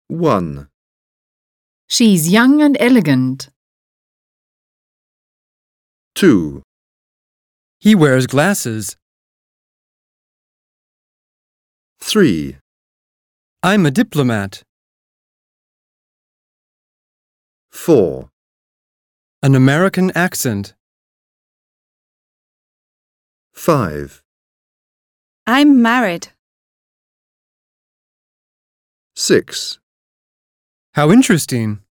1, She's young and elegant. 2, He wears glasses. 3, I'm a diplomat. 4, An American accent. 5, I'm married. 6. How interesting.